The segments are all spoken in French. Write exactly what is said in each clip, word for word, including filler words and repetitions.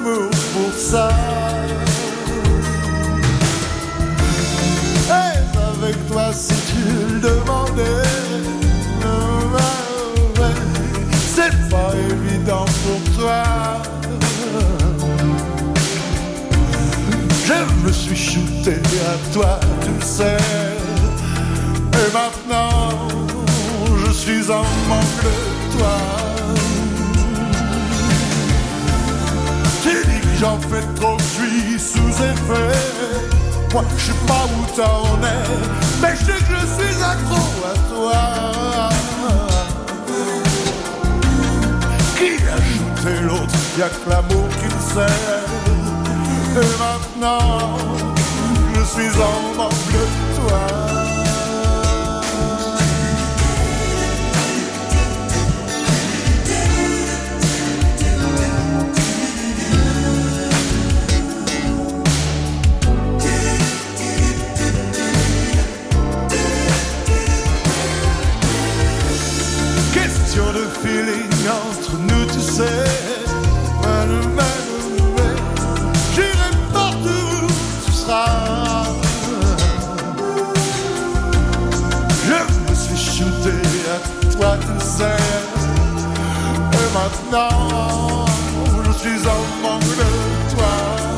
amour pour ça. Et avec toi si tu le demandais, c'est pas évident pour toi. Je me suis shooté à toi, tu le sais. Et maintenant, je suis en manque de toi. Tu dis que j'en fais trop, je suis sous effet. Moi, je sais pas où t'en es, mais je sais que je suis accro à toi. Qui a shooté l'autre? Y'a que l'amour qui le sait. Et maintenant, je suis en manque de toi. Question de feeling entre nous, tu sais. J'irai partout où tu seras. Je me suis shooté à toi, tu le sais. Et maintenant, je suis en manque de toi.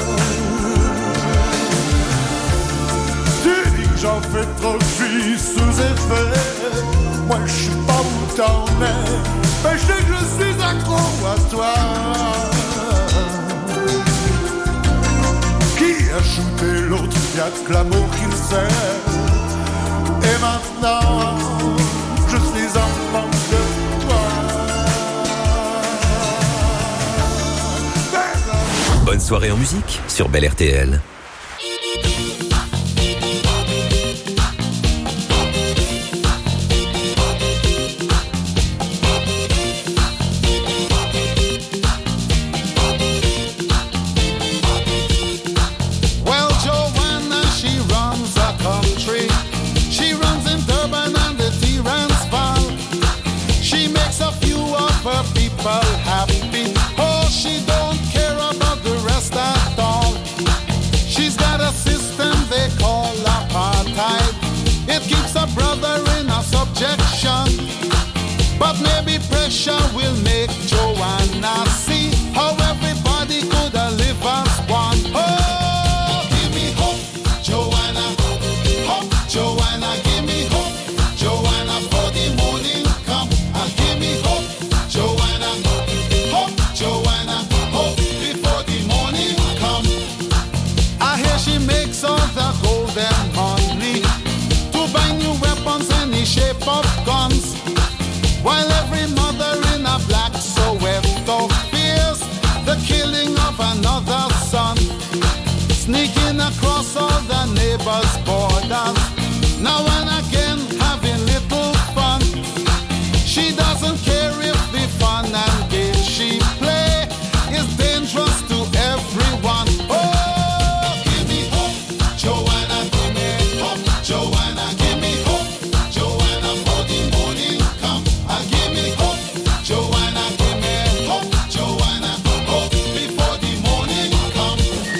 Tu dis que j'en fais trop, je suis sous effet. Moi, je sais pas où t'en es, mais je sais que je suis accro à toi. Qui a shooté l'autre? Y'a que l'amour qui le sait. Et maintenant, je suis en manque de toi. Bonne soirée en musique sur Bel R T L. Happy. Oh, she don't care about the rest at all. She's got a system they call apartheid. It keeps a brother in a subjection. But maybe pressure will make Joanna see how everybody could live as one. Oh, give me hope, Joanna. Hope, Joanna, give me hope. Joanna, for the morning come. And give me hope, Joanna. Hope, Joanna, hope before the morning come. I hear she makes all the golden money to buy new weapons, any shape of guns. While every mother in a black Soweto fears the killing of another son, sneaking across all the neighbors' borders, now and again having little fun. She doesn't care if the fun and games she play is dangerous to everyone. Oh, give me hope, Joanna, give me hope, Joanna, give me hope, Joanna, for the morning come. Ah, give me hope, Joanna, give me hope, Joanna, hope before the morning come.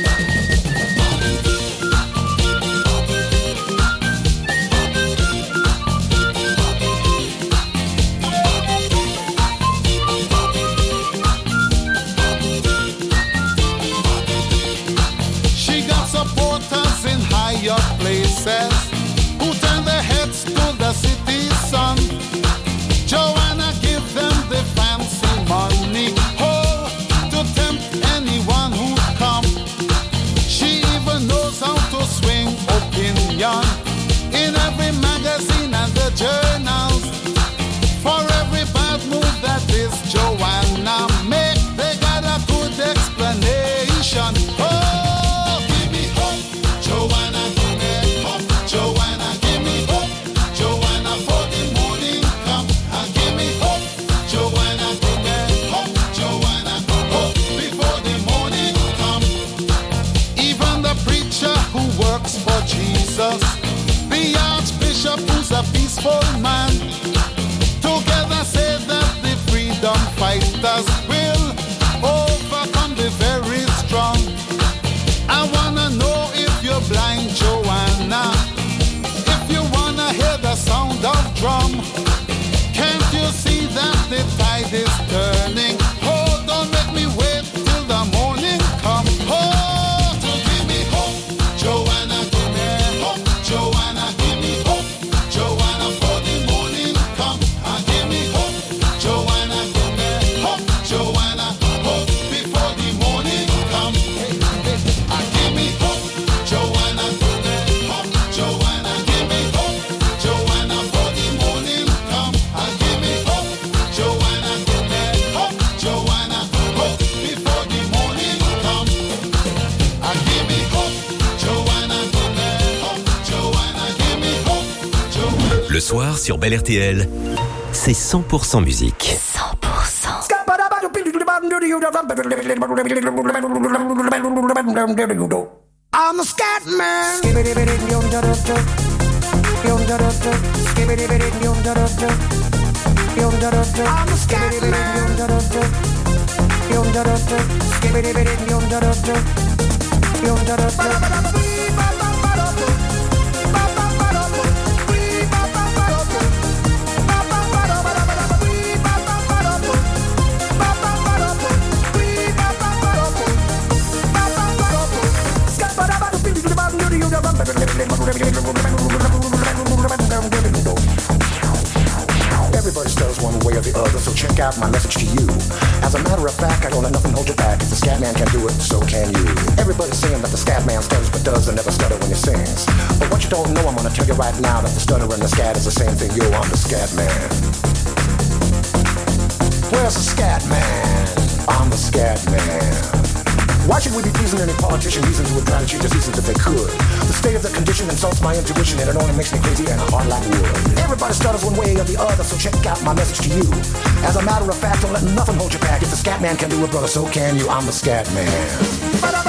She got supporters in higher places who turn their heads to the city sun. Joanna give them the fancy money, oh, to tempt anyone who come. She even knows how to swing opinion in every magazine and the journals. For every bad move that is Joanna make, they got a good explanation. Oh, give me hope, Joanna, give me hope, Joanna, give me hope, Joanna, for the morning come. And give me hope, Joanna, give me hope, Joanna, hope before the morning come. Even the preacher who works for Jesus, the archbishop who's a peaceful man, together say that the freedom fighters will overcome the very Le soir sur Bel R T L, c'est cent pour cent musique. cent pour cent. I'm a scat man. I'm a scat Everybody stutters one way or the other, so check out my message to you. As a matter of fact, I don't let nothing hold you back. If the scat man can do it, so can you. Everybody's saying that the scat man stutters but does and never stutter when he sings. But what you don't know, I'm gonna tell you right now, that the stutter and the scat is the same thing. Yo, I'm the scat man. Where's the scat man? I'm the scat man. Why should we be pleasing any politician reasons who would try to cheat the seasons if they could? The state of the condition insults my intuition, and it only makes me crazy and hard like wood. Everybody stutters one way or the other, so check out my message to you. As a matter of fact, don't let nothing hold you back. If the scat man can do it, brother, so can you. I'm the scat man.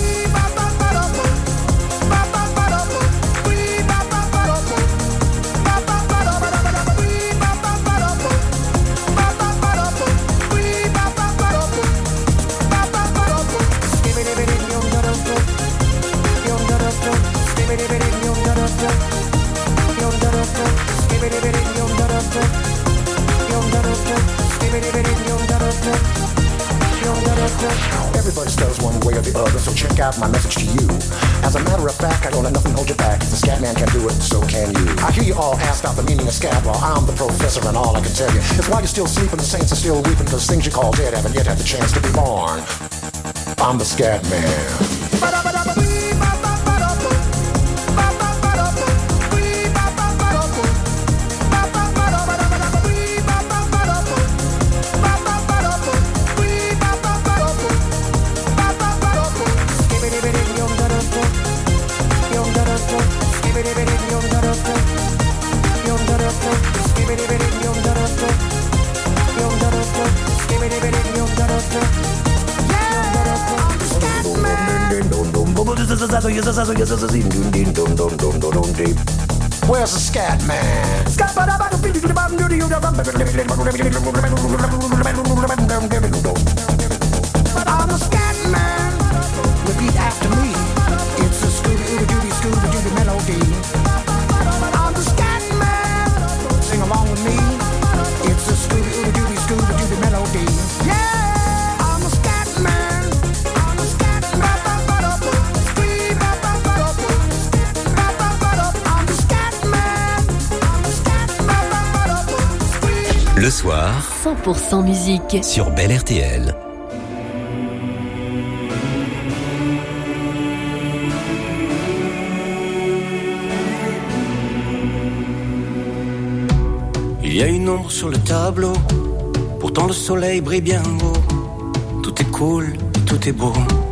Everybody stutters one way or the other, so check out my message to you. As a matter of fact, I don't let nothing hold you back. If the scat man can do it, so can you. I hear you all ask out the meaning of scat, while I'm the professor, and all I can tell you is why you're still sleeping, the saints are still weeping, because things you call dead haven't yet had the chance to be born. I'm the scat man. Where's the scat man? I'm a scat man. Repeat after me. It's a Scooby-Dooby, Scooby-Dooby melody. I'm the scat man. Sing along with me. It's a Scooby-Dooby, Scooby-Dooby melody. Yeah, I'm a scat man. I'm a scat man. Le soir, cent pour cent musique sur Bel R T L. Il y a une ombre sur le tableau, pourtant le soleil brille bien haut. Tout est cool, tout est beau.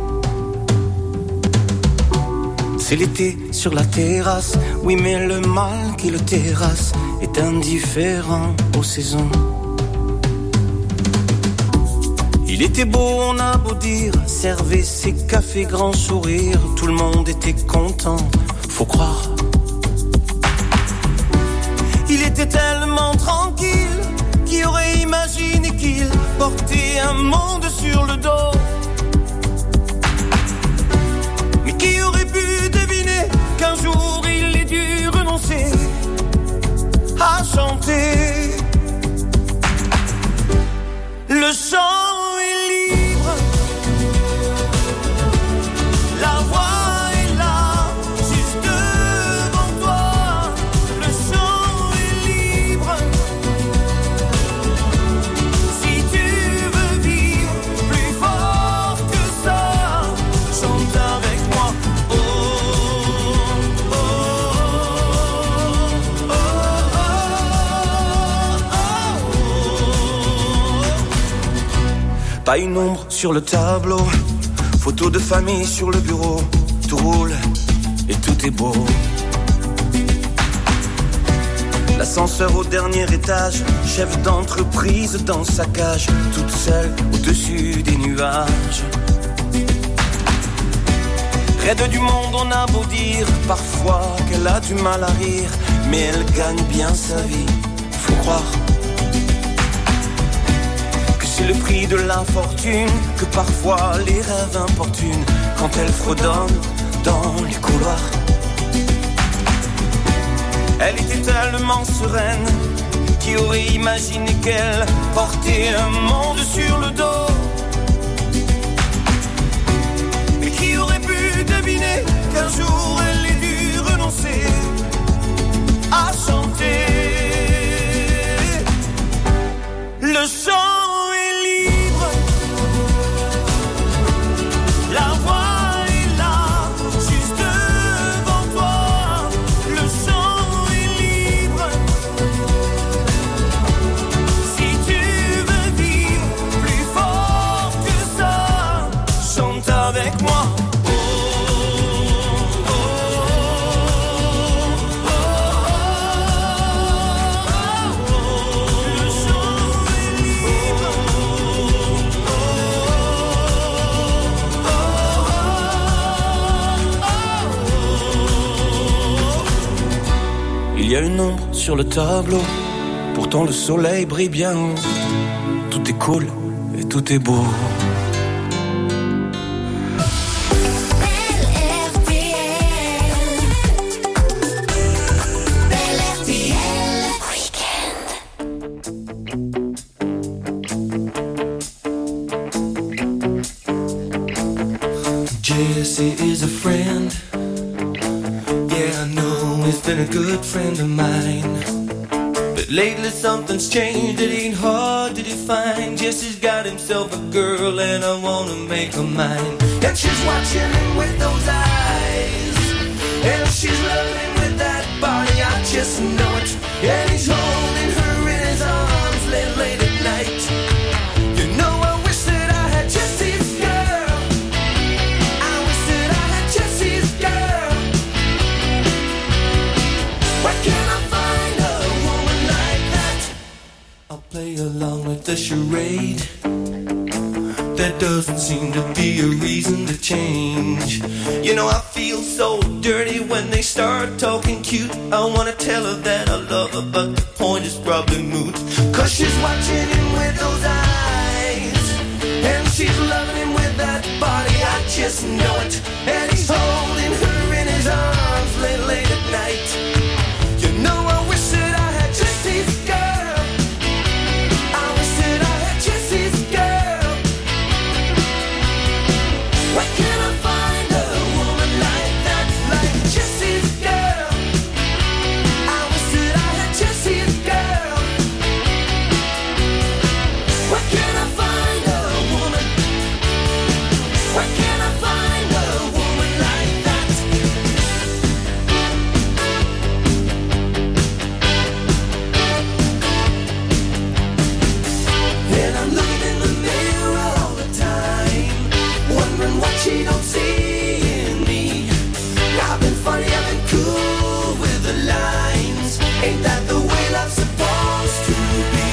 C'est l'été sur la terrasse, oui mais le mal qui le terrasse est indifférent aux saisons. Il était beau, on a beau dire, servait ses cafés grand sourire, tout le monde était content, faut croire. Il était tellement tranquille, qui aurait imaginé qu'il portait un monde sur le dos. Mais qui aurait pu deviner qu'un jour il ait dû renoncer à chanter. Le chant est libre, la voix est là, juste devant toi. Le chant est libre, si tu veux vivre plus fort que ça, chante avec moi. Oh, oh, oh, oh, oh, oh, oh. Pas une ombre sur le tableau, photo de famille sur le bureau, tout roule et tout est beau. L'ascenseur au dernier étage, chef d'entreprise dans sa cage, toute seule au-dessus des nuages. Raide du monde, on a beau dire parfois qu'elle a du mal à rire, mais elle gagne bien sa vie, faut croire que c'est le prix de l'infortune, que parfois les rêves importunent quand elle fredonne dans les couloirs. Elle était tellement sereine, qui aurait imaginé qu'elle portait un monde sur le dos? Et qui aurait pu deviner qu'un jour elle ait dû renoncer à chanter? Le chant est libre, la voix est là, juste devant toi. Le chant est libre, si tu veux vivre plus fort que ça, chante avec moi. Il y a une ombre sur le tableau, pourtant le soleil brille bien haut. Tout est cool et tout est beau. Jesse is a friend. Yeah, I know he's been a good friend of mine. But lately something's changed, it ain't hard to define. Jesse's got himself a girl and I wanna make her mine. And she's watching him with those eyes, and she's loving him with that body, I just know it. And he's holding her in his arms late, late at night. You know I wish that I had Jesse's girl. I wish that I had Jesse's girl. Where can I find a woman like that? I'll play along with the charade. There doesn't seem to be a reason to change. You know I feel so dirty when they start talking cute. I wanna tell her that I love her, but the point is probably moot. Cause she's watching him with those eyes, and she's loving him with that body, I just know it. And he's holding her in his arms late, late at night. You know I wish that I had Jesse's girl. I wish that I had Jesse's girl. Where can I find a woman like that, like Jesse's girl? I wish that I had Jesse's girl. Where can I find a woman? Where can I find a woman like that? And I'm looking in the mirror all the time, wondering what she don't see in me. I've been funny, I've been cool with the lines. Ain't that the way love's supposed to be?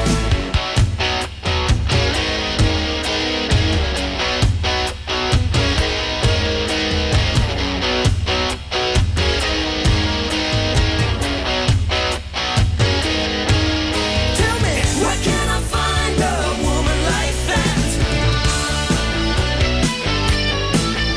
Tell me, where can I find a woman like that?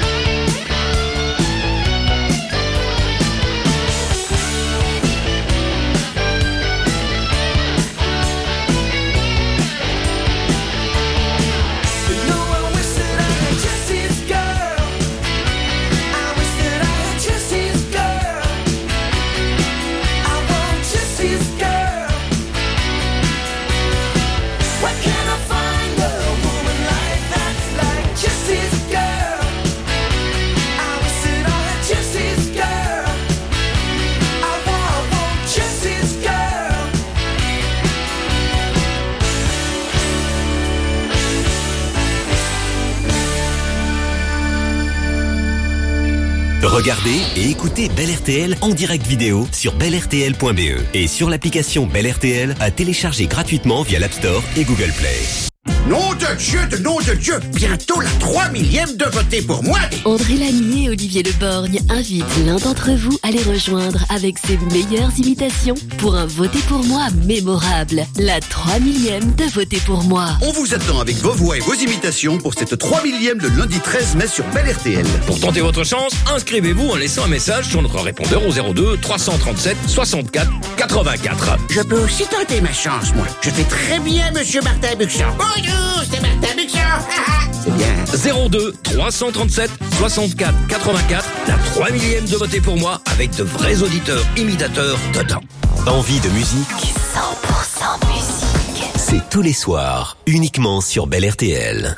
Regardez et écoutez Bel R T L en direct vidéo sur bel r t l point b e et sur l'application Bel R T L à télécharger gratuitement via l'App Store et Google Play. Nom de Dieu, de nom de Dieu, bientôt la trois millième de voter pour moi. André Lamy et Olivier Leborgne invitent l'un d'entre vous à les rejoindre avec ses meilleures imitations pour un voter pour moi mémorable. La trois millième de voter pour moi. On vous attend avec vos voix et vos imitations pour cette trois millième le lundi treize mai sur Bel R T L. Pour tenter votre chance, inscrivez-vous en laissant un message sur notre répondeur au zéro deux trois cent trente-sept soixante-quatre quatre-vingt-quatre. Je peux aussi tenter ma chance, moi. Je fais très bien, monsieur Martin Buxon. Bonjour, c'est Martin Buxon. C'est bien. zéro deux trois cent trente-sept soixante-quatre quatre-vingt-quatre, la trois millième de voter pour moi avec de vrais auditeurs imitateurs dedans. Envie de musique, cent pour cent musique. c'est tous les soirs, uniquement sur Bel R T L.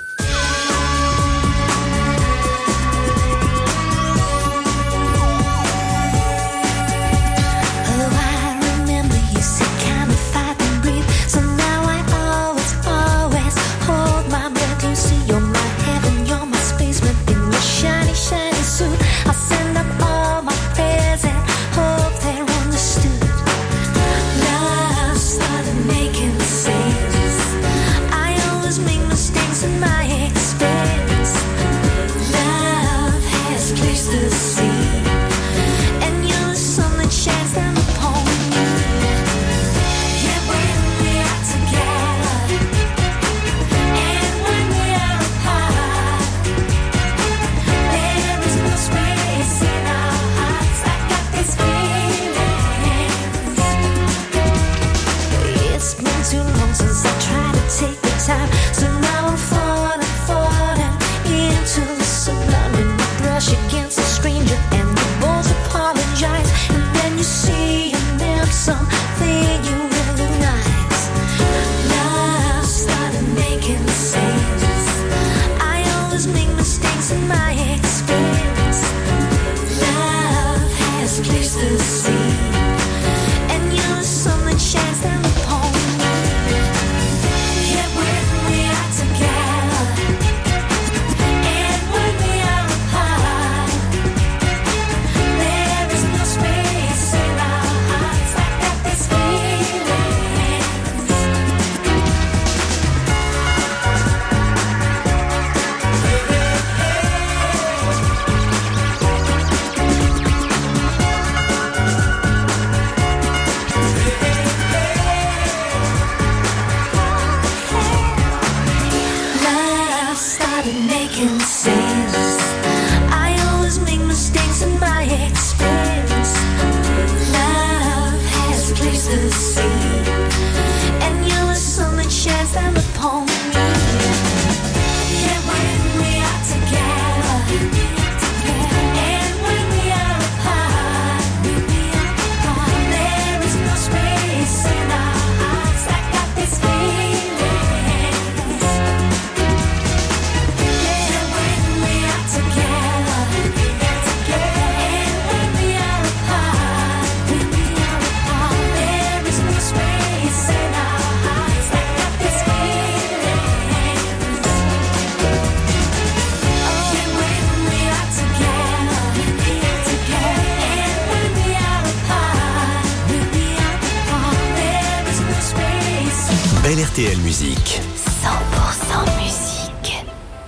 Bel R T L Musique. cent pour cent musique.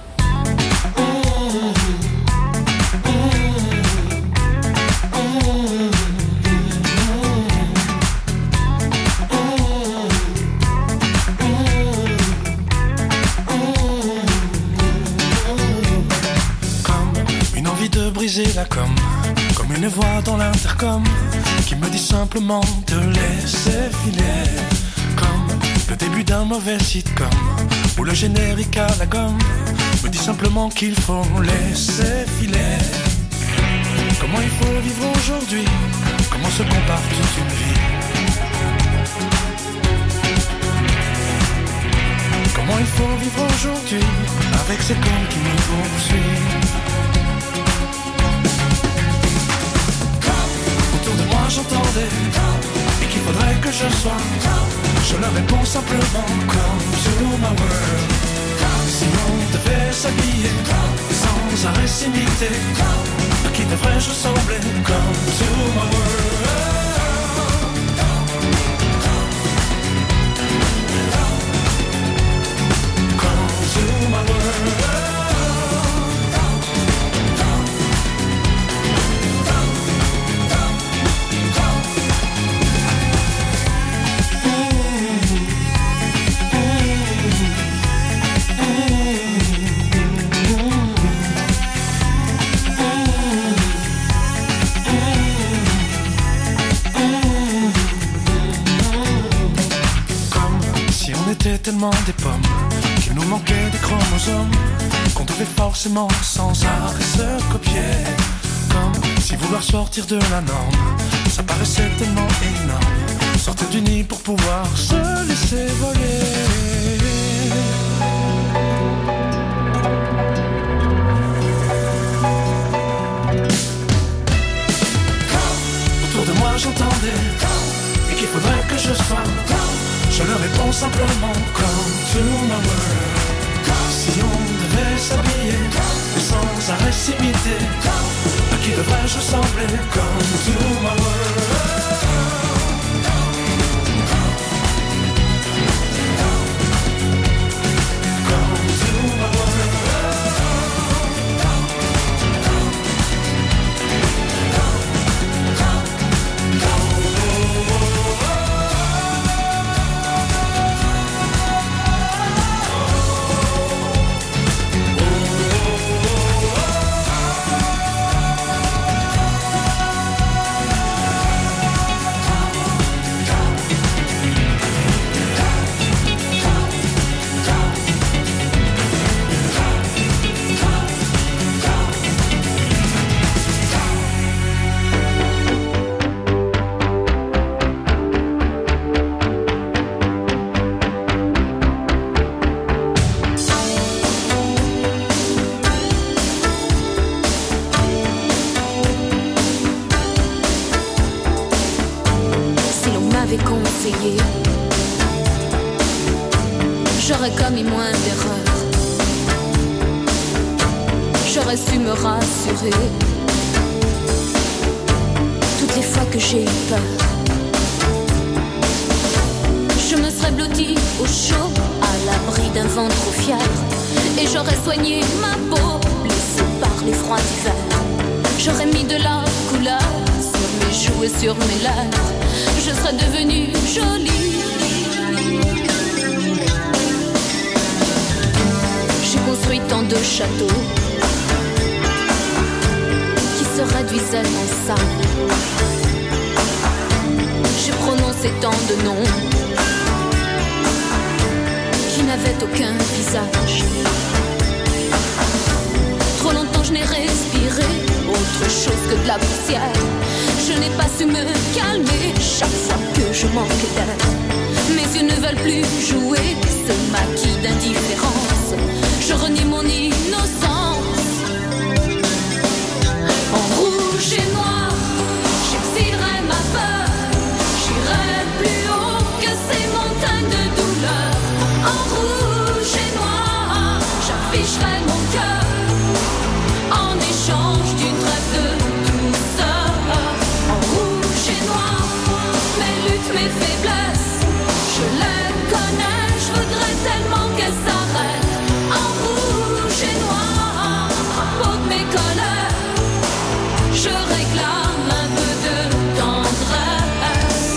Comme une envie de briser la com, comme une voix dans l'intercom qui me dit simplement de laisser filer. Comme le début d'un mauvais sitcom où le générique à la gomme me dit simplement qu'il faut laisser filer. Comment il faut vivre aujourd'hui, comment se compare toute une vie. Comment il faut vivre aujourd'hui avec ces corps qui nous poursuivent. Autour de moi j'entendais et qu'il faudrait que je sois. Je leur réponds simplement come to my world. Si on devait s'habiller sans arrêt s'imiter, qui devrais-je ressembler? Come to my world. Come to my world. Tellement des pommes qu'il nous manquait des chromosomes, qu'on devait forcément sans arrêt se copier. Comme si vouloir sortir de la norme, ça paraissait tellement énorme. Sortir du nid pour pouvoir se laisser voler. Autour de moi j'entendais et qu'il faudrait que je sois. Je leur réponds simplement come to my world. Si on devait s'habiller et sans arrêt s'imiter, à qui devrais-je ressembler? Come to my world. Come to my world. J'aurais commis moins d'erreurs, j'aurais su me rassurer toutes les fois que j'ai eu peur. Je me serais blottie au chaud, à l'abri d'un vent trop fier, et j'aurais soigné ma peau, blessée par les froids d'hiver. J'aurais mis de la couleur sur mes joues et sur mes lèvres, je serais devenue jolie. J'ai construit tant de châteaux qui se réduisaient en sable. J'ai prononcé tant de noms qui n'avaient aucun visage. Trop longtemps je n'ai respiré autre chose que de la poussière. Je n'ai pas su me calmer chaque fois que je manque d'air. Mes yeux ne veulent plus jouer ce maquis d'indifférence. Je renie mon innocence. En rouge et noir, j'exilerai ma peur. J'irai plus haut que ces montagnes de douleur. En rouge et noir, j'afficherai mon cœur en échange d'une trêve de douceur. En rouge et noir, mes luttes, mes faiblesses, je les connais, je voudrais tellement qu'elles s'arrêtent. En rouge et noir, drapeau de mes colères, je réclame un peu de tendresse.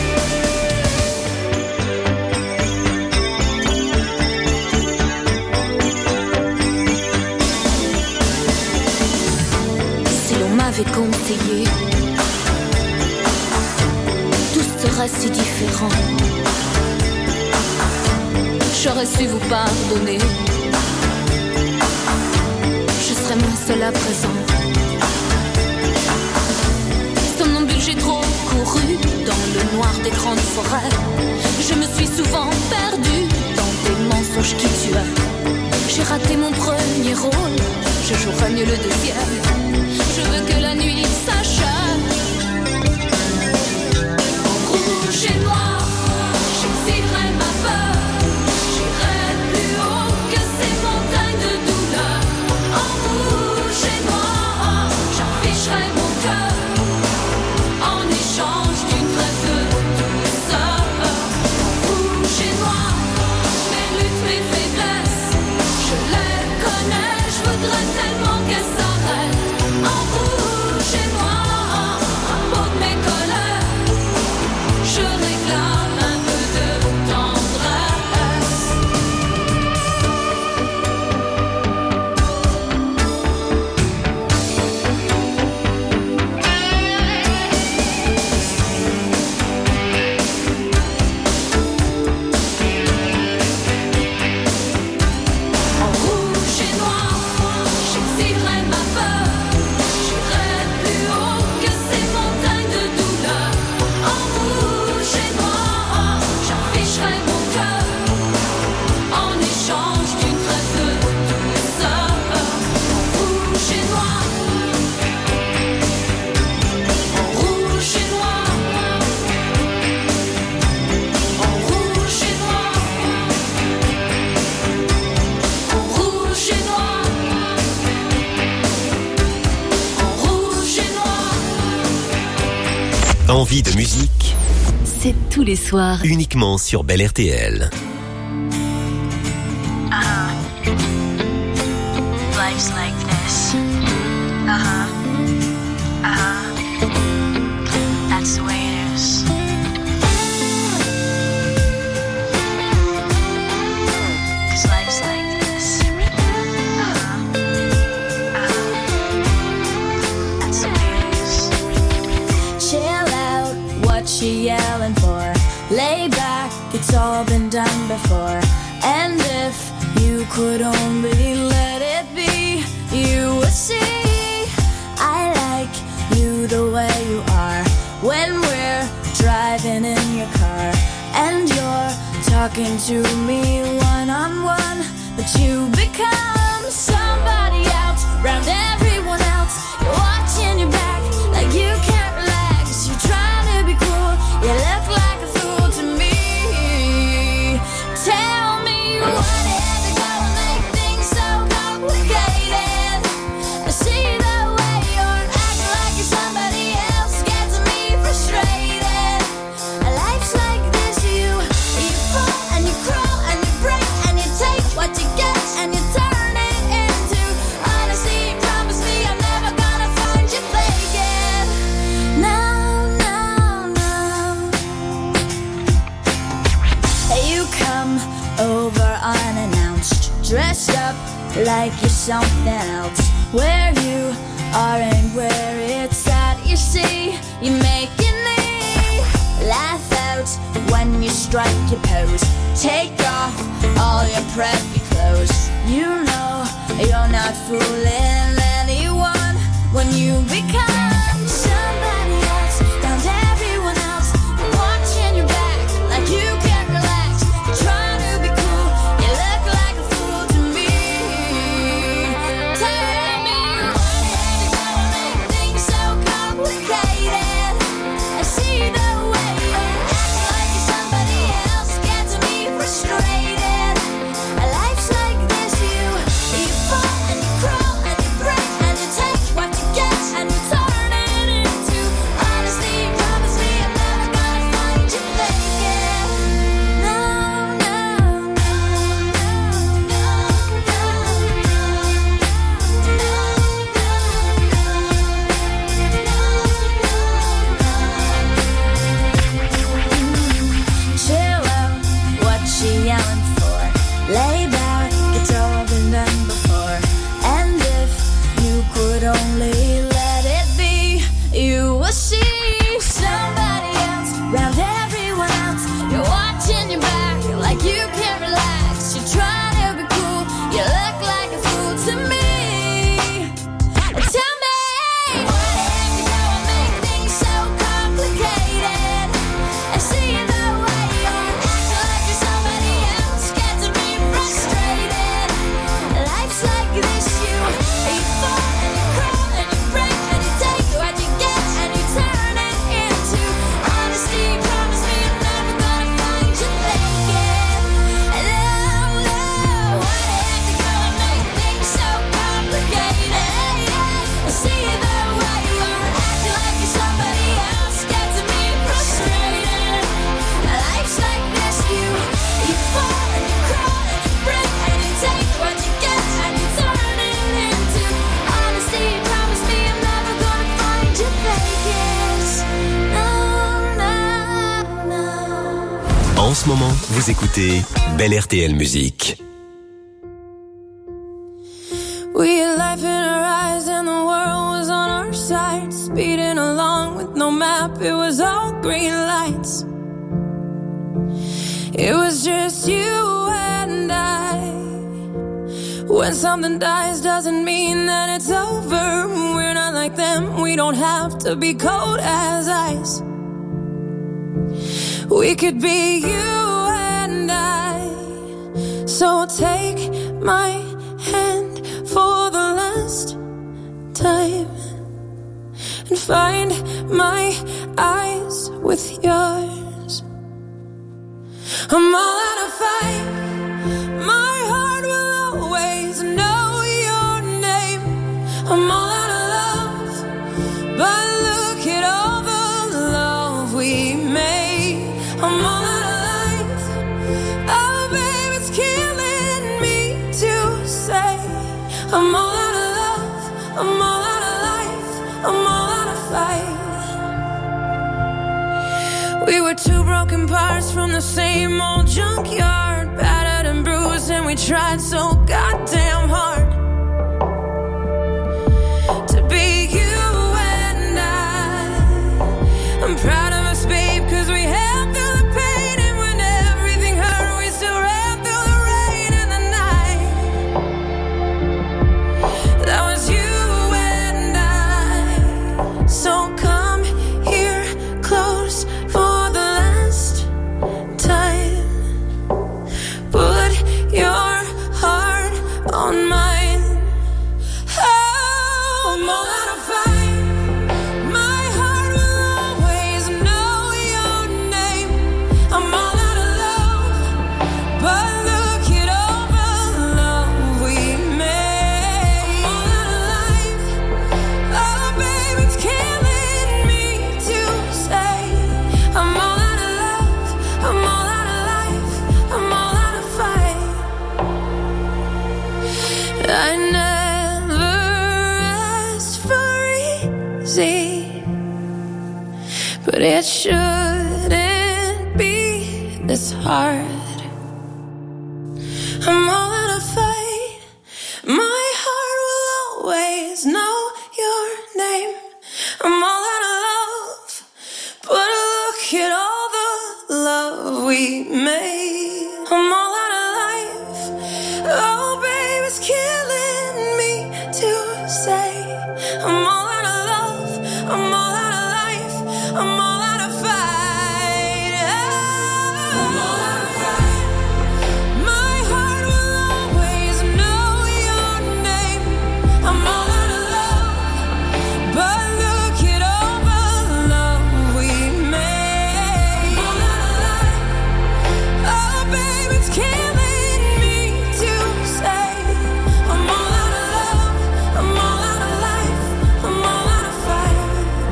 Si l'on m'avait conseillé, tout serait si différent. J'aurais su vous pardonner, je serais moins seule à présent. Somnambule, j'ai trop couru dans le noir des grandes forêts. Je me suis souvent perdue dans des mensonges qui tuaient. J'ai raté mon premier rôle, je jouerai mieux le deuxième. Je veux que la nuit s'achève. En rouge et noir, j'exilerai ma peur. J'irai plus haut que ces montagnes de douleur. En rouge et noir, j'afficherai Envie de musique, c'est tous les soirs. uniquement sur Bel R T L. Uh-huh. Life's like this. Uh-huh. Uh-huh. That's the way it is. Cause life's like this. Uh-huh. Uh-huh. That's the way it is. Chill out, what she yelling for? Lay back, it's all been done before. And if you could only let it be, you would see I like you the way you are. When we're driving in your car and you're talking to me one on one, but you become somebody else around everyone else. You're watching your back like you can't relax. You're trying to be cool, you look like a fool to me. Tell me what is it gonna make things so complicated? I see the way you're acting like you're somebody else, gets me frustrated. Life's like this, you you fall and you crawl and you break and you take what you get and you turn it into honesty. Promise me I'm never gonna find you faking. No, no, no. You come over unannounced, dressed up like you're something else. Where you are and where it's at, you see, you make me laugh out when you strike your pose. Take off all your preppy clothes. You know you're not fooling anyone when you become somebody else around everyone else. You're watching your back like you can't relax. You're trying to be cool, you look like a fool to me. Tell me what is it gonna make things so complicated? I see the way you're acting like you're somebody else, gets me frustrated. Life's like this, you you fall and you crawl and you break and you take what you get and you turn it into honesty. Promise me I'm never gonna find you faking. No, no, no, no, chill out, what she yelling for? Lay back, it's all been done before. And if you could only let it be, you will see somebody else around everyone else. You're watching your back like you can't relax. You're trying to be cool, you look like a fool to me. Tell me what is it gonna make things so complicated? I see the way you're acting like you're somebody else, gets me frustrated. Life's like this, you you fall and you crawl and you break and you take what you get and you turn it into honesty. Promise me I'm never gonna find you faking. No, no, what is it gonna make things so complicated? I see the way you're acting like you're somebody else, gets me frustrated. Life's like this, you you fall and you crawl and you break and you take what you get and you turn it into honesty. Promise me I'm never gonna find you faking. No, no, no. En ce moment, vous écoutez Bel R T L Musique. We had life in our eyes and the world was on our side. Speeding along with no map, it was all green lights. It was just you and I. When something dies doesn't mean that it's over. We're not like them, we don't have to be cold as ice. We could be you and I. So take my hand for the last time and find my eyes with yours. I'm all out of fight. My heart will always know your name. I'm all out of love, but look at all the love We were two broken parts from the same old junkyard, battered and bruised, and we tried so goddamn hard to be you and I. I'm proud of us, babe, cause we held through the pain, and when everything hurt, we still ran through the rain and the night. That was you and I. So come here close for the last time. Put your heart on mine. Oh, I'm all out of fight. My heart will always know your name. I'm all out of love, but look at all the love we made. I'm all out of life. Oh, baby, it's killing me to say. I'm all out of love. I'm all out of life. I'm all out of fight. I never asked for easy, but it shouldn't be this hard. I'm all out of fight. My heart will always know your name. I'm all out of love, but look at all the love we made. I'm all out of life. Oh, babe, it's killing me to say. I'm all out of love. I'm all out of life. I'm all out of fight. I'm all out of fight. My heart will always know your name. I'm all out of love, but look at all the love we made. I'm all out of life. Oh, baby, it's killing me to say. I'm all out of love. I'm all out of life. I'm all out of fight.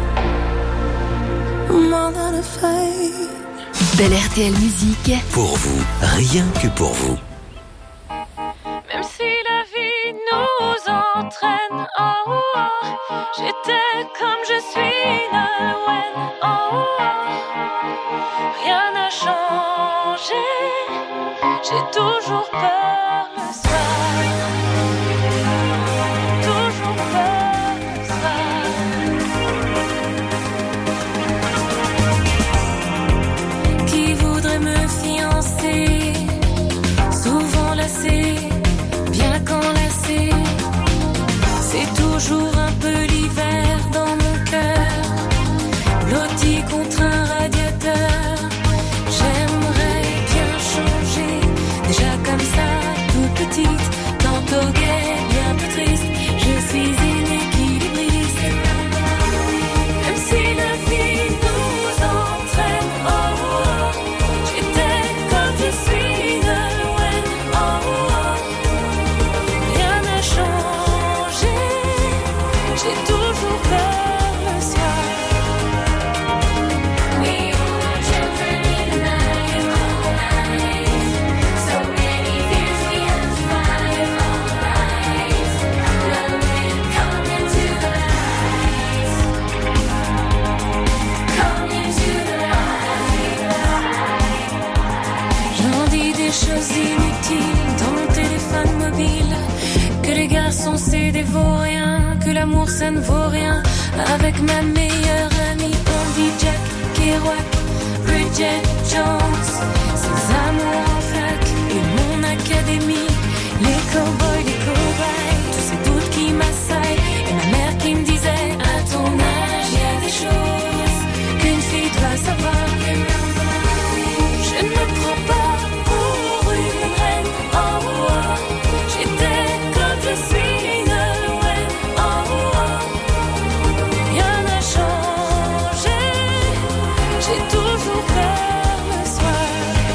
I'm all out of fight. Belle R T L Musique. Pour vous, rien que pour vous. Même si la vie nous entraîne, oh, oh, oh, j'étais comme je suis, Nolwenn, oh, oh, oh, rien n'a changé, j'ai toujours peur le soir, toujours peur le soir. Qui voudrait me fiancer, souvent lassé, bien qu'enlacé, c'est toujours un peu l'hiver dans mon cœur, blotti contre un radiateur. J'aimerais bien changer, déjà comme ça, toute petite, tantôt gaie, bien peu triste. Je suis une équilibriste. Même si la vie nous entraîne, oh, oh, oh, j'étais comme je suis, Nolwenn, oh, oh, oh, rien n'a changé, j'ai toujours peur le soir. We are children in the night, all night. So many fears we have to fight, all right. Nolwenn, come into the light. Come into the light. J'en dis des choses inutiles dans mon téléphone mobile. Que les garçons c'est des vauriens, que l'amour ça ne vaut rien. Avec ma meilleure amie on dit Jack Kerouac, Bridget Jones, ses amours en fac et mon académie. Les cowboys, les cobayes, tous ces doutes qui m'assaillent. Et ma mère qui me disait, à ton âge y a des choses qu'une fille doit savoir. Je ne me prends pas pour une reine, oh, oh, oh. J'étais comme je suis, Nolwenn, oh, oh, oh. Rien n'a changé, j'ai toujours peur le soir.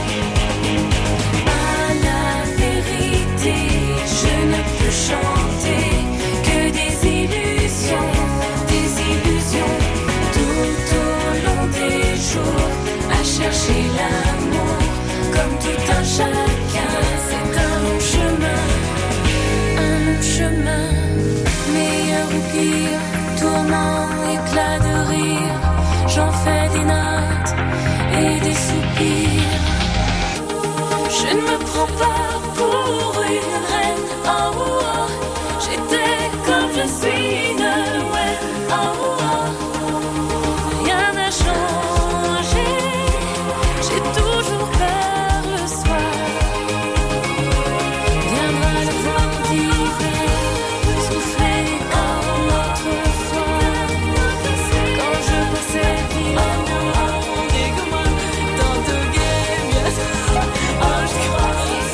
À la vérité, je ne peux chanter que des illusions, des illusions. Tout au long des jours, à chercher l'amour, comme tout un chacun, c'est un long chemin, un long chemin. Meilleur ou pire, tourment, éclat de rire, j'en fais des notes et des soupirs. Je ne me prends pas pour une reine, oh, oh. J'étais comme je suis, Noël, oh, oh. Rien n'a changé, j'ai toujours peur le soir. Viendra le vent d'hiver, souffler comme autrefois. Quand je passais violemment des gamins dans de games, oh je crois.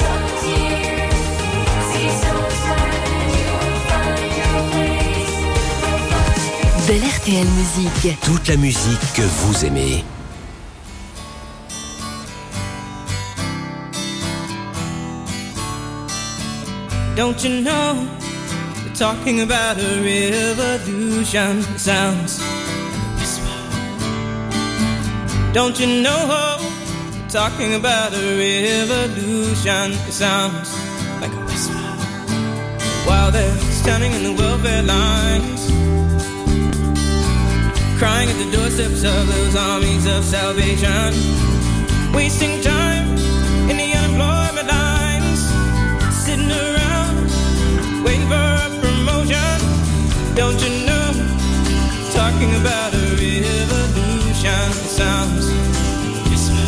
Belle R T L Musique. Toute la musique que vous aimez. Don't you know, we're talking about a revolution. It sounds like a whisper. Don't you know, we're talking about a revolution. It sounds like a whisper. While they're standing in the welfare lines, crying at the doorsteps of those armies of salvation, wasting time in the unemployment lines, sitting around waiting for a promotion. Don't you know, talking about a revolution. It sounds whisper.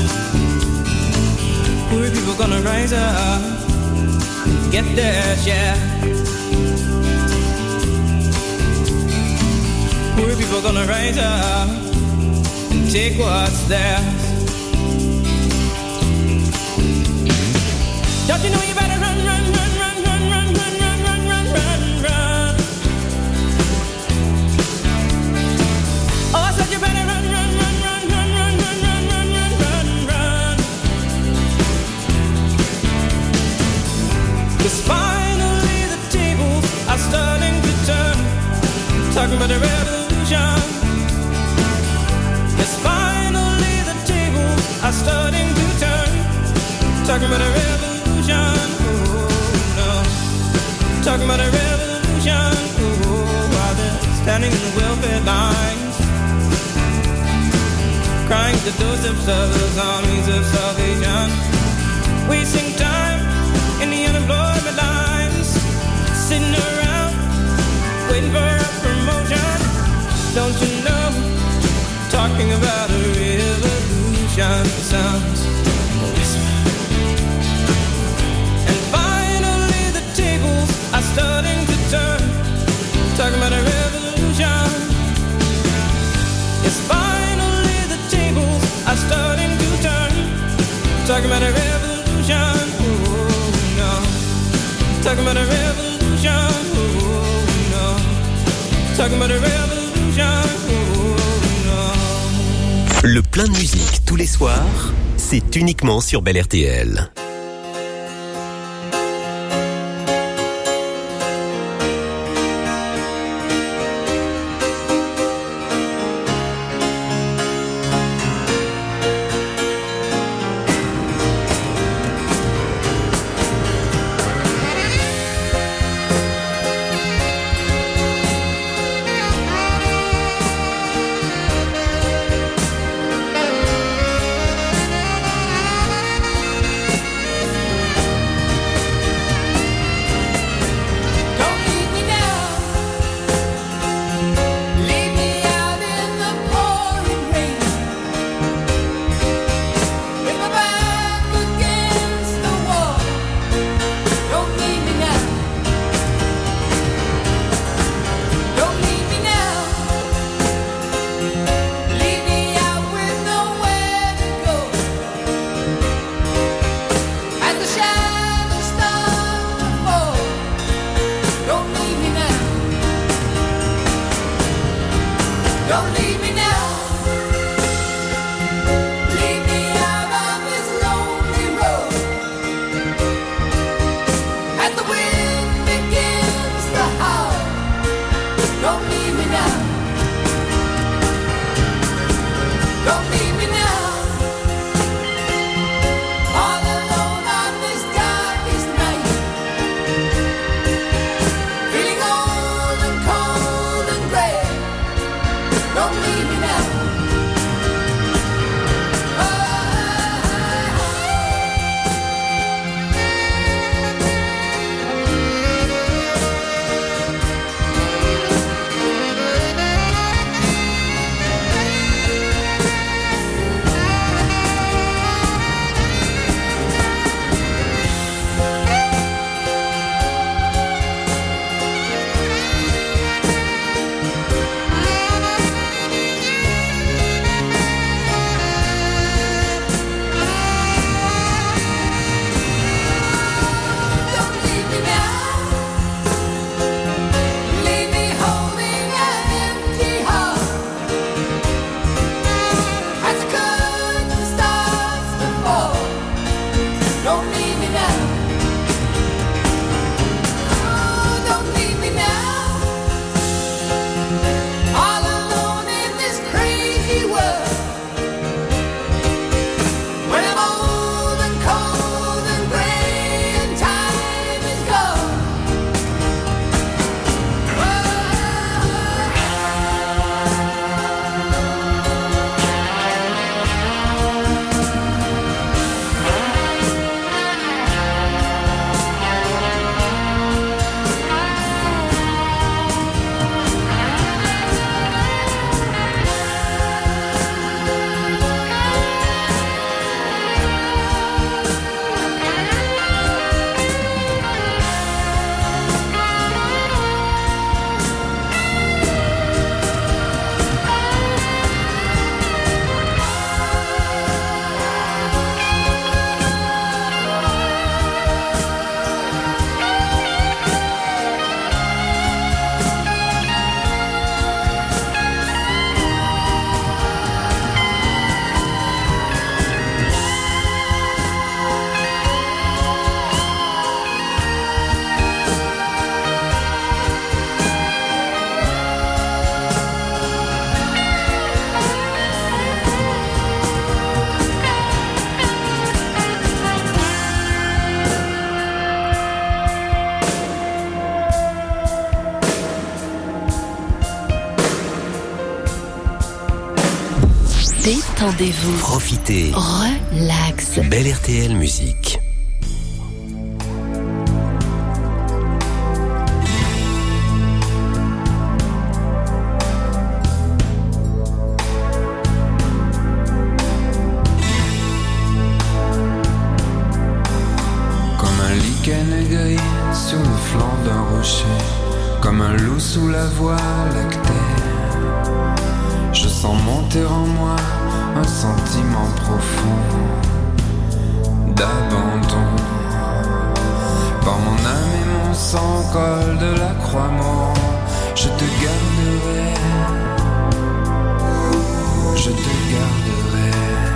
Poor people gonna rise up and get their share. Poor people gonna rise up and take what's theirs. Don't you know you better run, run, run, run, run, run, run, run, run, run, run, run. Oh, I said you better run, run, run, run, run, run, run, run, run, run, run, run. 'Cause finally the tables are starting to turn. Talking about a revolution. Yes, finally the tables are starting to turn. Talking about a revolution. Oh no. Talking about a revolution. Oh, while they're standing in the welfare lines, crying at the doorsteps of those armies of salvation, wasting time in the unemployment lines, sitting around waiting for a promotion. Don't you know, talking about a revolution sounds like a whisper. And finally the tables are starting to turn. Talking about a revolution. Yes, finally the tables are starting to turn. Talking about a revolution. Oh no. Talking about a revolution. Talking about a revolution. Oh, no. Le plein de musique tous les soirs, c'est uniquement sur Belle R T L. Don't leave me now. Oh, détendez-vous. Profitez. Relax. Belle R T L Musique. Comme un lichen gris sur le flanc d'un rocher, comme un loup sous la voie lactée, je sens monter en moi un sentiment profond d'abandon. Par mon âme et mon sang, col de la croix mort, je te garderai, je te garderai.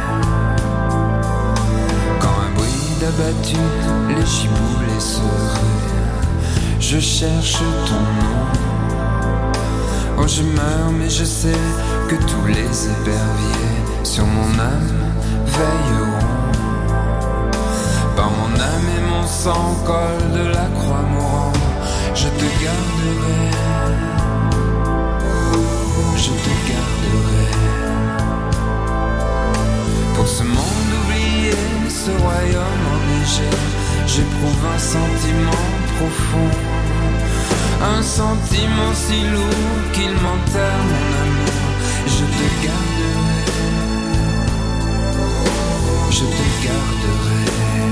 Quand un bruit d'abattu, les giboulées seraient, je cherche ton nom. Oh, je meurs, mais je sais que tous les éperviers sur mon âme veilleront. Par mon âme et mon sang, col de la croix mourant, je te garderai, je te garderai. Pour ce monde oublié, ce royaume enneigé, j'éprouve un sentiment profond, un sentiment si lourd qu'il m'enterre mon amour. Je te garderai, je te garderai.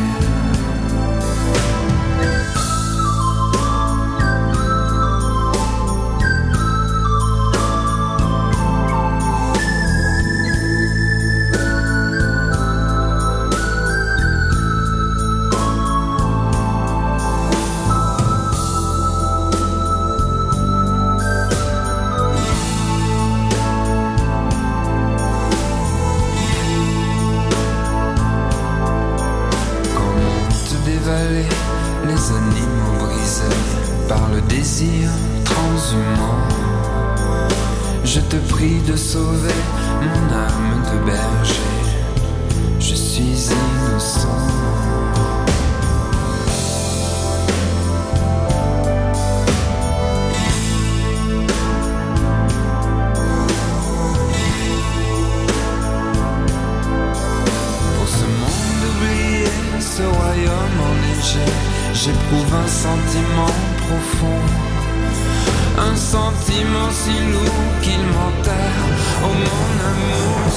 Les animaux brisés par le désir transhumant, je te prie de sauver mon âme de berger, je suis innocent. Pour ce monde oublié, ce royaume enneigé, j'éprouve un sentiment profond, un sentiment si lourd qu'il m'enterre. Oh mon amour,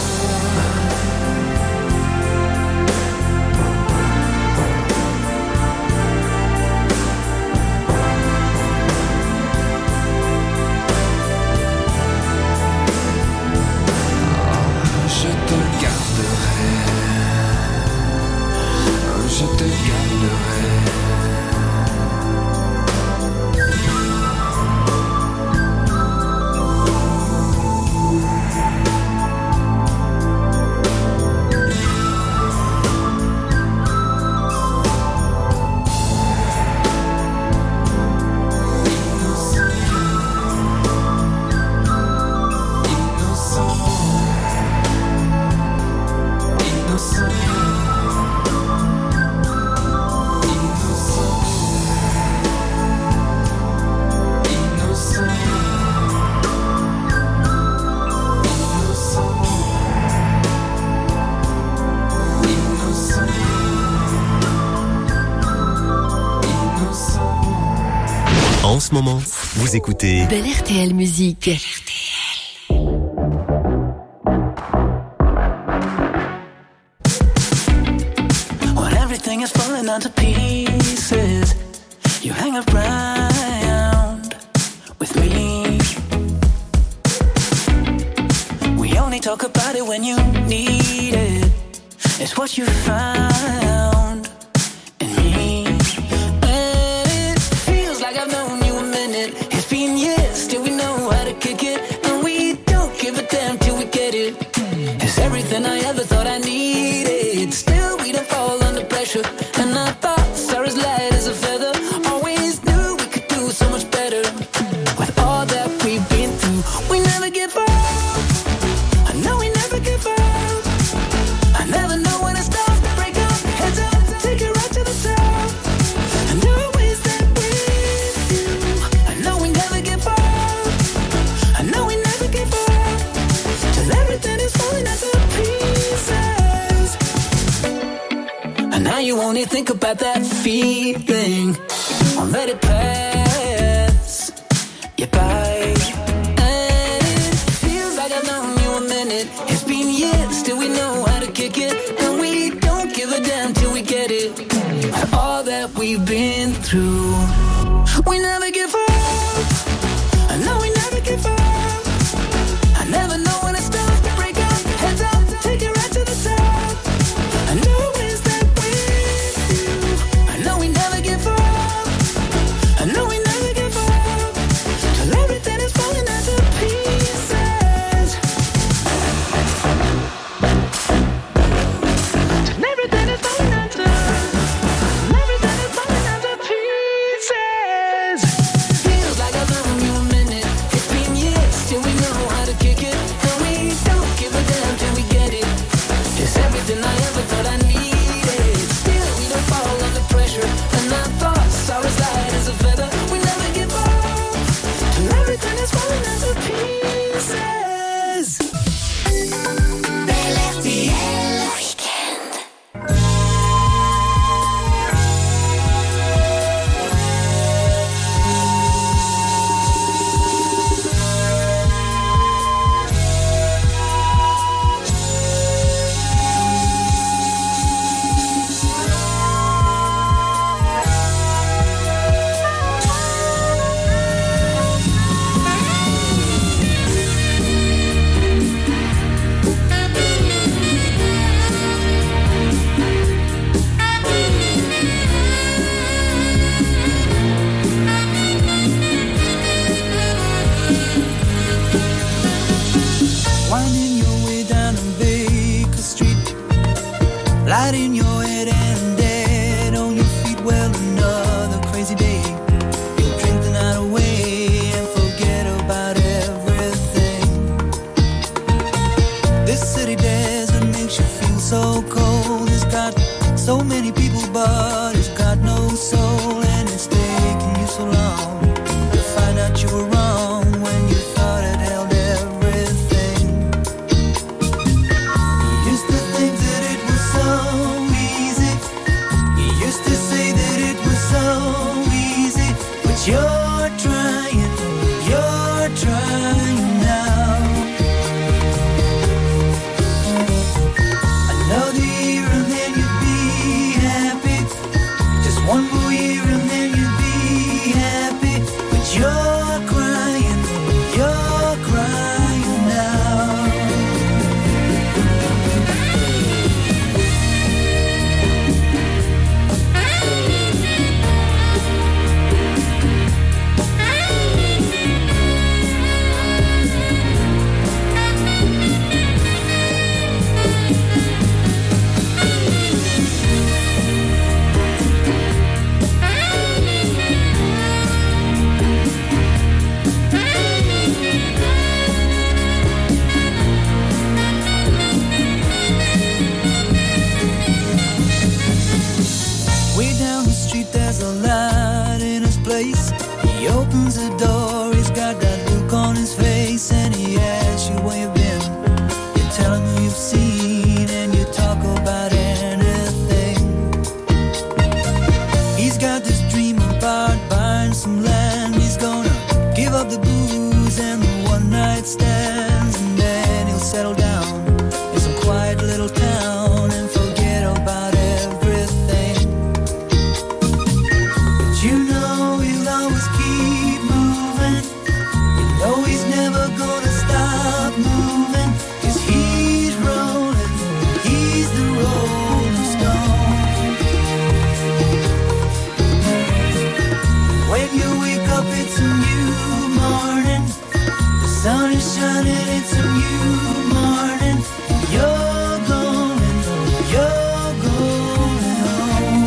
oh, je te garderai, oh, je te garderai. En ce moment, vous écoutez Belle R T L Musique. Belle R T L. When everything is falling onto pieces, you hang around with me. We only talk about it when you need it. It's what you found in me. And it feels like I've known you a minute. It's been years, still we know how to kick it. And we don't give a damn till we get it. It's everything I ever thought I needed. Still we don't fall under pressure. And I thought Sarah's light as a feather. Always knew we could do so much better. With all that we've been through, we never give up. I know we never give up. I never know when it starts to break up. Heads up, take it right to the top. And always there with you. I know we never give up. I know we never give up. Till everything is falling as a you only think about that feeling. Won't let it pass you by. And it feels like I've known you a minute. It's been years, still we know how to kick it. And we don't give a damn till we get it. All that we've been through, we never give up. I know we never give up. I never know when it starts to break up. Heads up, take it right to the top. I know it's that with you. I know we never give up. I know we never give up. Till everything is falling into pieces. Till everything is falling into. Till everything is falling into pieces. Feels like I've known you a minute. It's been years till we know how to kick it. And we don't give a damn till we get it. It's everything I ever thought I needed. Still, we don't fall under pressure. And our thoughts are as light as a feather. We never give up. Till everything is falling into pieces. Bel R T L Weekend. Winding your way down on Baker Street, light in your head and dead on your feet. Well, another crazy day. You'll drink the night away and forget about everything. This city desert makes you feel so cold. It's got so many people, but it's got no soul. And it's taking you so long to find out you were wrong when you thought it held everything. You used to think that it was so easy. You used to say that it was so easy. But you're trying, you're trying now. Another year and then you'd be happy. Just one more year and then you'd be happy. But you're crying, you're crying now. Way down the street there's a light in his place. He opens the door, he's got that look on his face. And he asks you where you've been. You tell him who you've seen and you talk about anything. He's got this dream about buying some land. He's gonna give up the booze and the one night stands. And then he'll settle down in some quiet little town and forget about everything. But you know he'll always keep moving. You know he's never gonna stop moving. 'Cause he's rolling, he's the rolling stone. When you wake up it's a new morning. The sun is shining, it's a new morning. You're going, you're going home.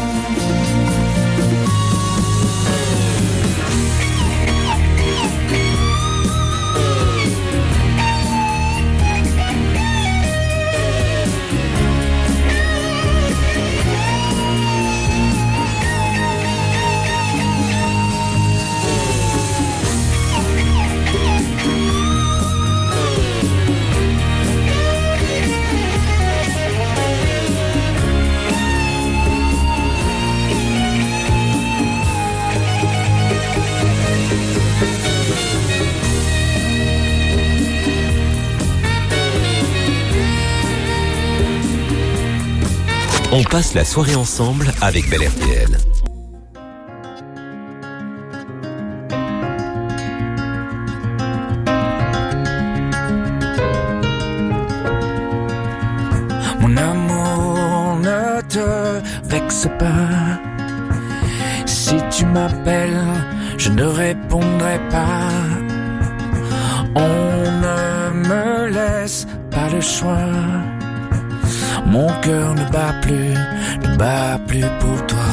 On passe la soirée ensemble avec Bel R T L. Mon amour, ne te vexe pas. Si tu m'appelles, je ne répondrai pas. On ne me laisse pas le choix. Mon cœur ne bat plus, ne bat plus pour toi.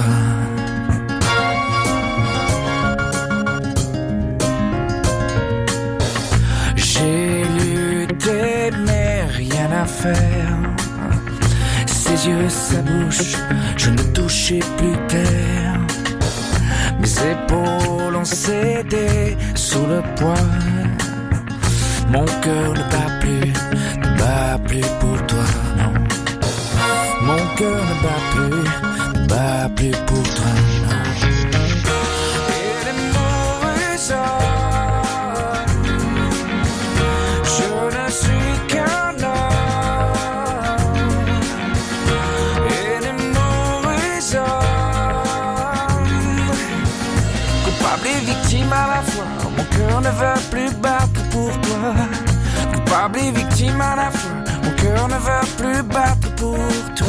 J'ai lutté mais rien à faire. Ses yeux, sa bouche, je ne touchais plus terre. Mes épaules ont cédé sous le poids. Mon cœur ne bat plus, ne bat plus pour toi, non. Mon cœur ne bat plus, ne bat plus pour toi, non. Et les mauvais hommes, je ne suis qu'un homme. Et les mauvais hommes, coupable et victime à la fois. Mon cœur ne veut plus battre pour toi. Coupable et victime à la fois. Mon cœur ne veut plus battre pour toi.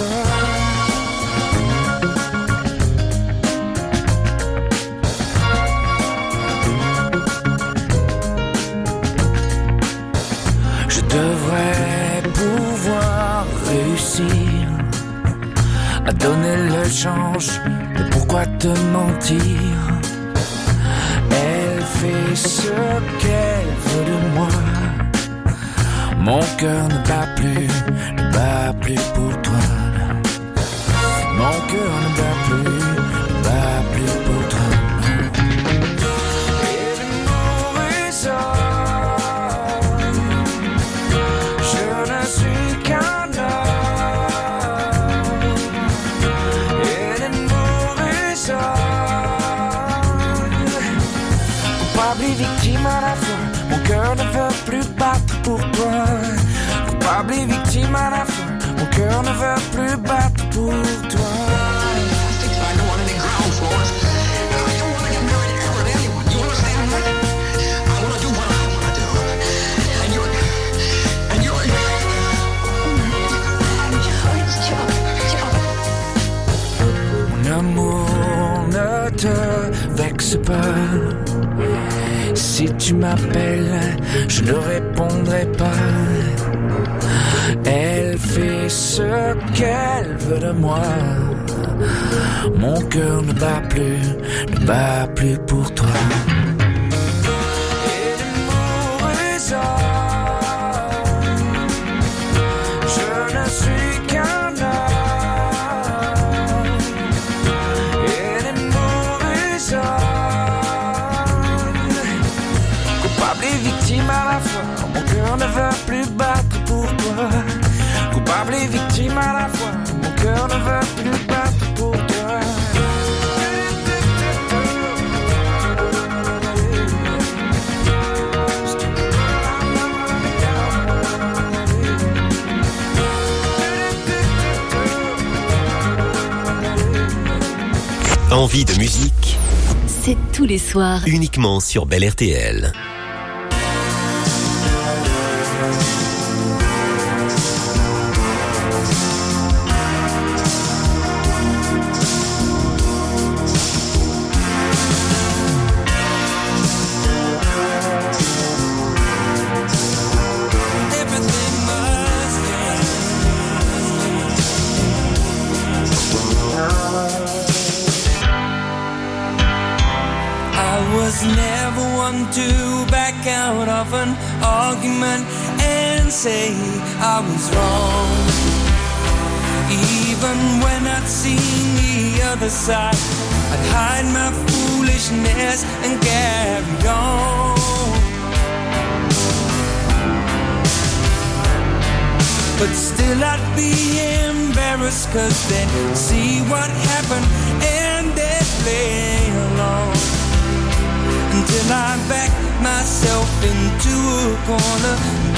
Je devrais pouvoir réussir à donner le change, mais pourquoi te mentir? Elle fait ce qu'elle veut de moi. Mon cœur ne bat plus, ne bat plus pour toi. Mon cœur ne bat plus, ne bat plus pour toi. Et les mauvais hommes, je ne suis qu'un homme. Et les mauvais hommes, coupable et victime à la fois. Mon cœur ne veut plus battre pour toi. Coupable et victime à la fois. Mon cœur ne veut plus battre pour toi. Mon amour, ne te vexe pas. Si tu m'appelles, je ne répondrai pas. Elle fait ce qu'elle veut de moi. Mon cœur ne bat plus, ne bat plus pour toi. Et les mauvais hommes, je ne suis qu'un homme. Et les mauvais hommes, coupable et victime à la fois. Mon cœur ne veut plus battre pour toi. Coupable et victime à la fois. Mon cœur ne veut plus battre pour toi. Envie de musique, c'est tous les soirs. Uniquement sur Bel R T L. Never one to back out of an argument and say I was wrong. Even when I'd seen the other side, I'd hide my foolishness and carry on. But still I'd be embarrassed, cause they'd see what happened and they'd play along. Until I back myself into a corner,